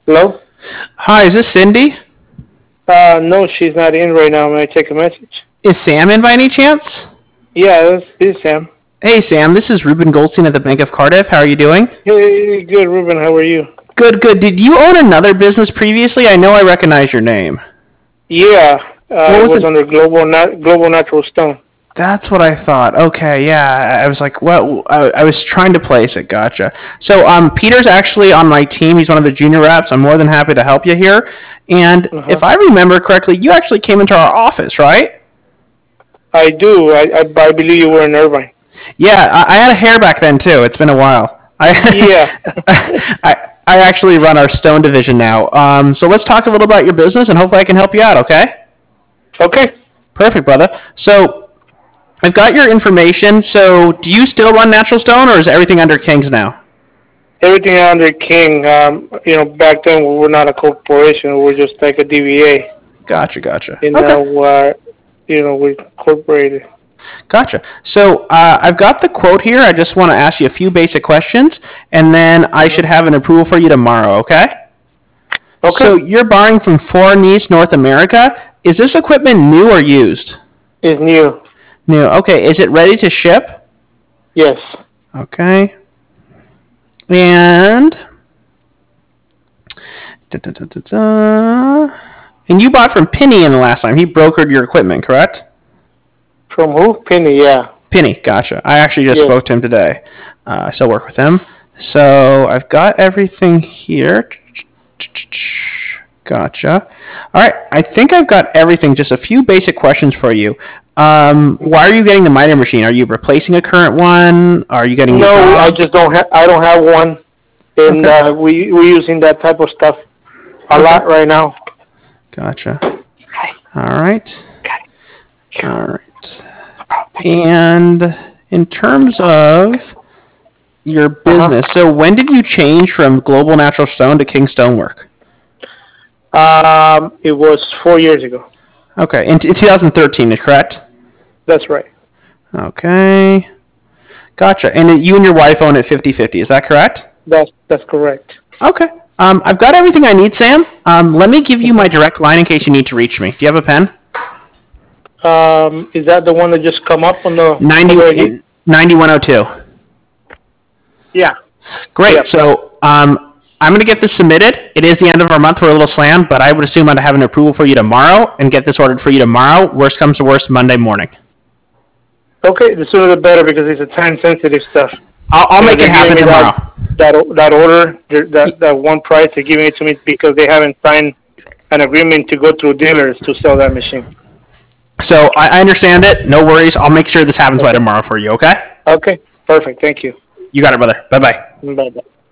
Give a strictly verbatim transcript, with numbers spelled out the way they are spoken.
Hello? Hi, is this Cindy? Uh, no, she's not in right now. May I take a message? Is Sam in by any chance? Yeah, this, this is Sam. Hey, Sam, this is Ruben Goldstein at the Bank of Cardiff. How are you doing? Hey, good, Ruben. How are you? Good, good. Did you own another business previously? I know I recognize your name. Yeah, uh, What it was was it? under Global Nat- Global Natural Stone. That's what I thought. Okay, yeah. I was like, what? I, I was trying to place it. Gotcha. So, um, Peter's actually on my team. He's one of the junior reps. I'm more than happy to help you here. And Uh-huh. if I remember correctly, you actually came into our office, right? I do. I, I, I believe you were in Irvine. Yeah, I, I had a hair back then too. It's been a while. I, Yeah. I, I actually run our stone division now. Um, so let's talk a little about your business, and hopefully I can help you out. Okay? Okay. Perfect, brother. So I've got your information. So do you still run Natural Stone, or is everything under King's now? Everything under King. Um, you know, back then we were not a corporation. We were just like a D B A. Gotcha, gotcha. And Okay, now, uh, you know, we're incorporated. gotcha. So uh, I've got the quote here. I just want to ask you a few basic questions, and then I Uh-huh. should have an approval for you tomorrow. Okay? So Okay. you're buying from Foreign East North America. Is this equipment new or used? It's new. New. Okay. Is it ready to ship? Yes. Okay. And da, da, da, da, da. And you bought from Penny in the last time. He brokered your equipment, correct? From who? Penny, yeah. Penny. Gotcha. I actually just Yes. spoke to him today. Uh, I still work with him. So I've got everything here. Gotcha. All right. I think I've got everything. Just a few basic questions for you. Um, why are you getting the miter machine? Are you replacing a current one? Are you getting new No, I jobs? just don't have. I don't have one, and Okay. uh, we we're using that type of stuff a Okay. lot right now. Gotcha. All right. All right. And in terms of your Uh business, so when did you change from Global Natural Stone to King Stonework? huh. Um, it was four years ago. Okay, in, in twenty thirteen, correct? That's right. Okay. Gotcha. And you and your wife own it fifty-fifty, is that correct? That's that's correct. Okay. Um, I've got everything I need, Sam. Um, let me give you my Mhm. direct line in case you need to reach me. Do you have a pen? Um, is that the one that just come up on the ninety, over here? ninety-one oh two. Yeah. Great. Yep. So um, I'm going to get this submitted. It is the end of our month. We're a little slammed, but I would assume I'd have an approval for you tomorrow and get this ordered for you tomorrow. Worst comes to worst, Monday morning. Okay. The sooner the better because it's a time sensitive stuff. I'll, I'll You know, make it they're giving happen me tomorrow. that that that order, that that one price. They're giving it to me because they haven't signed an agreement to go through dealers to sell that machine. So I, I understand it. No worries. I'll make sure this happens by Okay. tomorrow for you, okay? Okay. Perfect. Thank you. You got it, brother. Bye-bye. Bye bye.